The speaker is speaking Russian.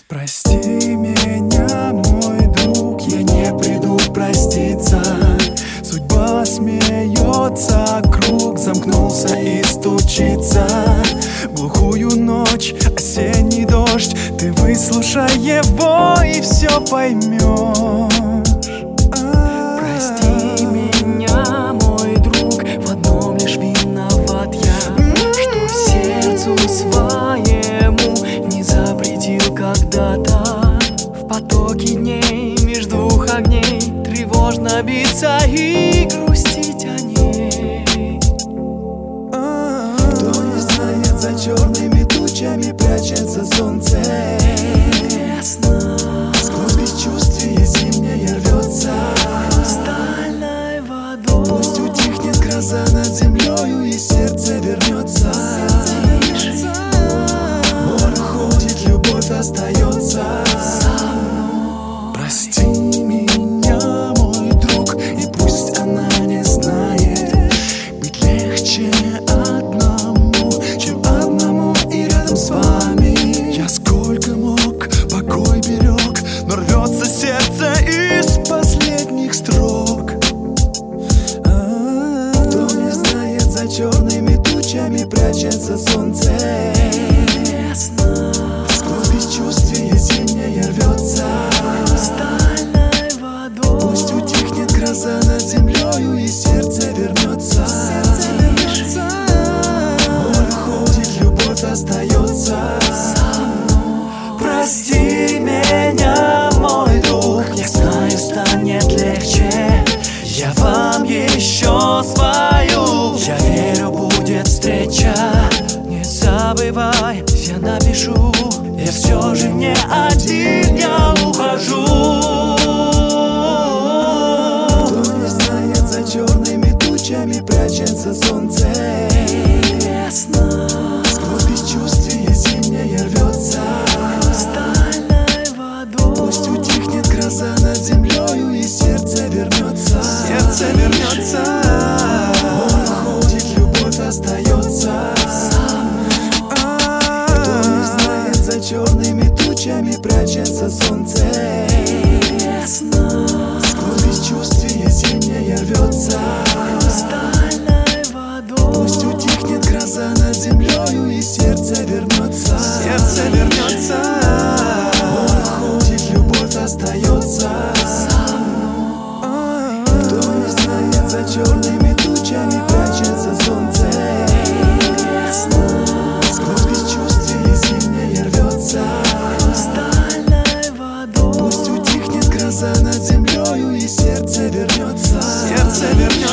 Прости меня, мой друг, я не приду проститься. Судьба смеется, круг замкнулся и стучится. Глухую ночь, осенний дождь, ты выслушай его и все поймешь. Прости меня, мой друг, в одном лишь виноват я, что сердцу своему не запретил когда-то. В потоке дней меж двух огней тревожно биться и грустить о ней. Кто не знает, за черными тучами прячется солнце. Сквозь бесчувствие зимнее рвется Хрустальной водой. Пусть утихнет гроза над землею и сердце вернется. Боль уходит, любовь остается. Прости меня, мой друг, и пусть она не знает. Быть легче одному, чем одному и рядом с вами. Я сколько мог, покой берег, но рвется сердце из последних строк. Кто не знает, за черными тучами прячется солнце. Сквозь бесчувствие зимнее рвется Хрустальной водой. Пусть утихнет гроза над землею и сердце вернется. Боль уходит, любовь остается. Прости меня, мой друг, я знаю, станет легче. Я вам еще свою. Я верю, будет встреча. Не забывай, я напишу. Я все же не один, я ухожу. Кто не знает, за черными тучами прячется солнце. Сквозь бесчувствие зимнее рвется Хрустальной водой. Пусть утихнет гроза над землею и сердце вернется. Сердце вернется. Боль уходит, любовь остается. Кто не знает, за черными тучами прячется солнце. Сквозь бесчувствие зимнее рвется. Хрустальной водой. Пусть утихнет гроза над землею и сердце вернется. Сердце вернется. Боль уходит, любовь остается. Кто не знает, за черными тучами прячется солнце. Сквозь бесчувствие зимнее рвется. Хрустальной водой. Пусть утихнет гроза над землею и сердце вернется. Сердце вернется.